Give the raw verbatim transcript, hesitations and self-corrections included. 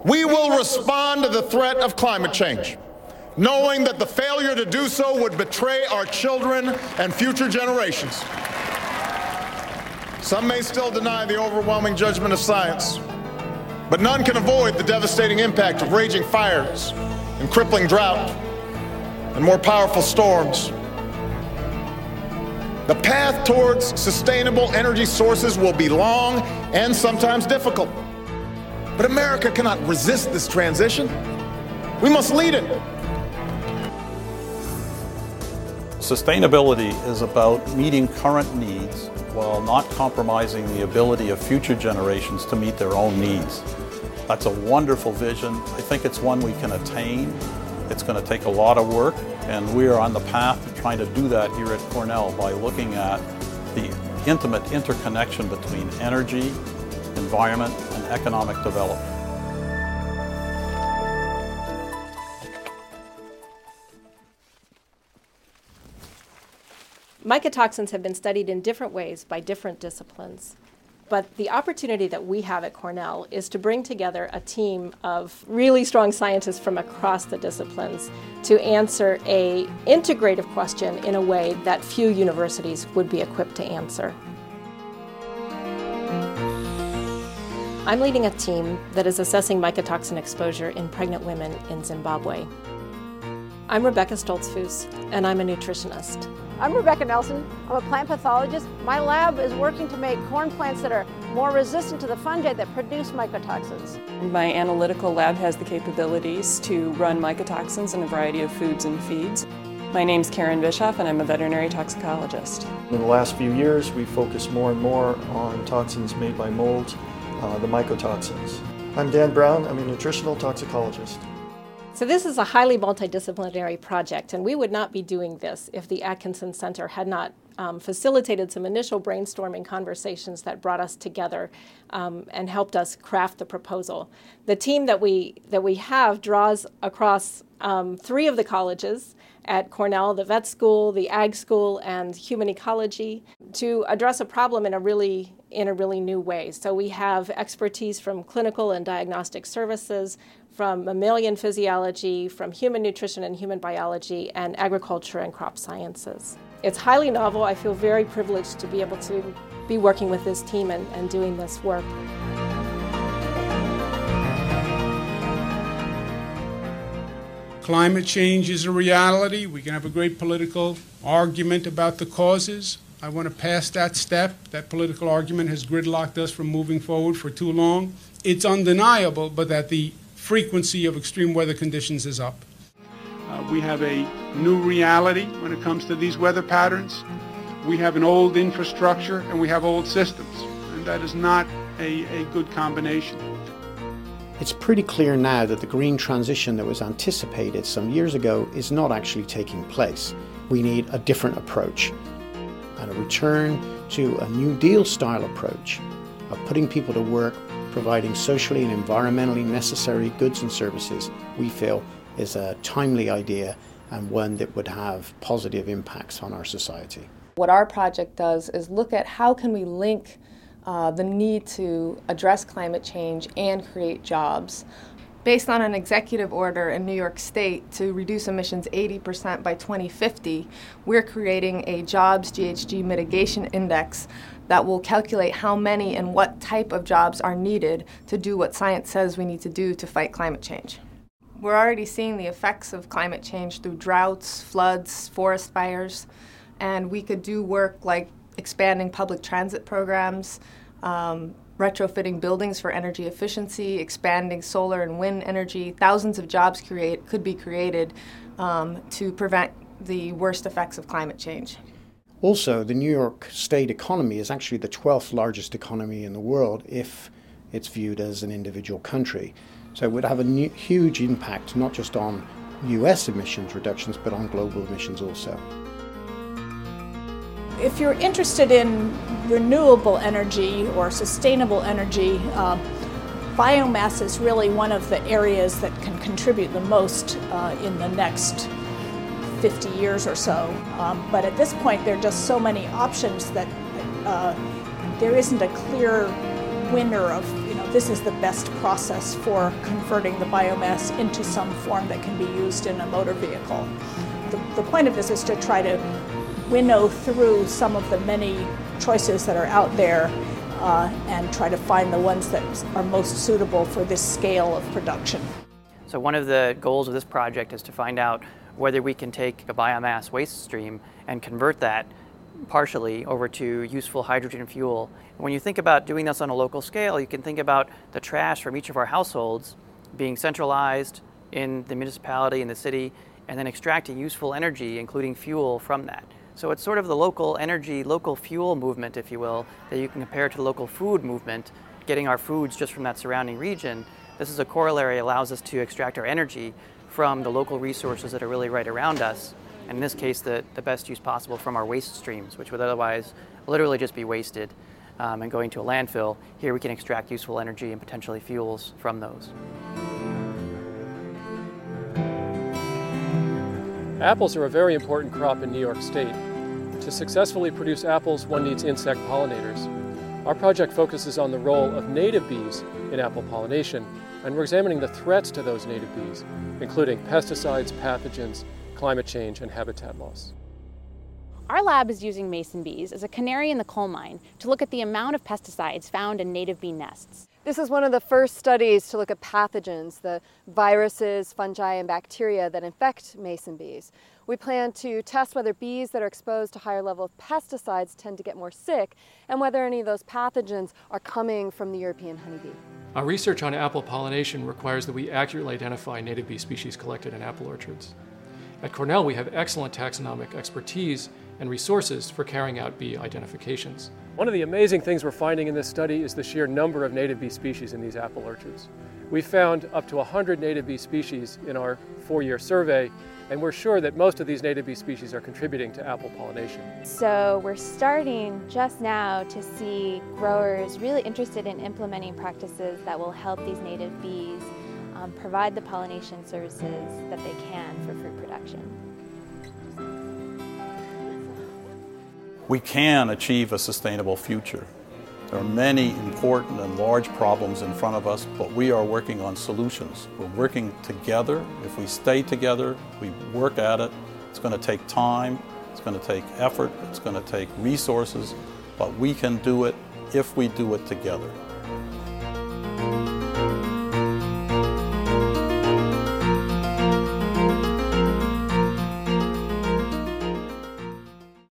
We will respond to the threat of climate change, knowing that the failure to do so would betray our children and future generations. Some may still deny the overwhelming judgment of science, but none can avoid the devastating impact of raging fires and crippling drought and more powerful storms. The path towards sustainable energy sources will be long and sometimes difficult. But America cannot resist this transition. We must lead it. Sustainability is about meeting current needs while not compromising the ability of future generations to meet their own needs. That's a wonderful vision. I think it's one we can attain. It's going to take a lot of work, and we are on the path to trying to do that here at Cornell by looking at the intimate interconnection between energy, environment, and economic development. Mycotoxins have been studied in different ways by different disciplines. But the opportunity that we have at Cornell is to bring together a team of really strong scientists from across the disciplines to answer an integrative question in a way that few universities would be equipped to answer. I'm leading a team that is assessing mycotoxin exposure in pregnant women in Zimbabwe. I'm Rebecca Stoltzfus, and I'm a nutritionist. I'm Rebecca Nelson. I'm a plant pathologist. My lab is working to make corn plants that are more resistant to the fungi that produce mycotoxins. My analytical lab has the capabilities to run mycotoxins in a variety of foods and feeds. My name's Karen Bischoff, and I'm a veterinary toxicologist. In the last few years, we've focused more and more on toxins made by mold, uh, the mycotoxins. I'm Dan Brown. I'm a nutritional toxicologist. So this is a highly multidisciplinary project, and we would not be doing this if the Atkinson Center had not um, facilitated some initial brainstorming conversations that brought us together um, and helped us craft the proposal. The team that we that we have draws across um, three of the colleges at Cornell, the vet school, the ag school, and human ecology, to address a problem in a really in a really new way. So we have expertise from clinical and diagnostic services, from mammalian physiology, from human nutrition and human biology, and agriculture and crop sciences. It's highly novel. I feel very privileged to be able to be working with this team and, and doing this work. Climate change is a reality. We can have a great political argument about the causes. I want to pass that step. That political argument has gridlocked us from moving forward for too long. It's undeniable, but that the frequency of extreme weather conditions is up. Uh, we have a new reality when it comes to these weather patterns. We have an old infrastructure and we have old systems, and that is not a, a good combination. It's pretty clear now that the green transition that was anticipated some years ago is not actually taking place. We need a different approach, and a return to a New Deal style approach of putting people to work, providing socially and environmentally necessary goods and services, we feel is a timely idea and one that would have positive impacts on our society. What our project does is look at how can we link uh, the need to address climate change and create jobs. Based on an executive order in New York State to reduce emissions eighty percent by twenty fifty, we're creating a jobs G H G mitigation index that will calculate how many and what type of jobs are needed to do what science says we need to do to fight climate change. We're already seeing the effects of climate change through droughts, floods, forest fires, and we could do work like expanding public transit programs, um, retrofitting buildings for energy efficiency, expanding solar and wind energy. Thousands of jobs create, could be created um, to prevent the worst effects of climate change. Also, the New York State economy is actually the twelfth largest economy in the world if it's viewed as an individual country. So it would have a new, huge impact not just on U S emissions reductions, but on global emissions also. If you're interested in renewable energy or sustainable energy, uh, biomass is really one of the areas that can contribute the most uh, in the next fifty years or so. Um, but at this point, there are just so many options that uh, there isn't a clear winner of, you know, this is the best process for converting the biomass into some form that can be used in a motor vehicle. The, the point of this is to try to winnow through some of the many choices that are out there uh, and try to find the ones that are most suitable for this scale of production. So one of the goals of this project is to find out whether we can take a biomass waste stream and convert that partially over to useful hydrogen fuel. When you think about doing this on a local scale, you can think about the trash from each of our households being centralized in the municipality, in the city, and then extracting useful energy, including fuel, from that. So it's sort of the local energy, local fuel movement, if you will, that you can compare to the local food movement, getting our foods just from that surrounding region. This is a corollary that allows us to extract our energy from the local resources that are really right around us, and in this case, the, the best use possible from our waste streams, which would otherwise literally just be wasted um, and going to a landfill. Here we can extract useful energy and potentially fuels from those. Apples are a very important crop in New York State. To successfully produce apples, one needs insect pollinators. Our project focuses on the role of native bees in apple pollination, and we're examining the threats to those native bees, including pesticides, pathogens, climate change, and habitat loss. Our lab is using mason bees as a canary in the coal mine to look at the amount of pesticides found in native bee nests. This is one of the first studies to look at pathogens, the viruses, fungi, and bacteria that infect mason bees. We plan to test whether bees that are exposed to higher level of pesticides tend to get more sick, and whether any of those pathogens are coming from the European honeybee. Our research on apple pollination requires that we accurately identify native bee species collected in apple orchards. At Cornell, we have excellent taxonomic expertise and resources for carrying out bee identifications. One of the amazing things we're finding in this study is the sheer number of native bee species in these apple orchards. We found up to one hundred native bee species in our four-year survey, and we're sure that most of these native bee species are contributing to apple pollination. So we're starting just now to see growers really interested in implementing practices that will help these native bees um, provide the pollination services that they can for fruit production. We can achieve a sustainable future. There are many important and large problems in front of us, but we are working on solutions. We're working together. If we stay together, we work at it. It's going to take time, it's going to take effort, it's going to take resources, but we can do it if we do it together.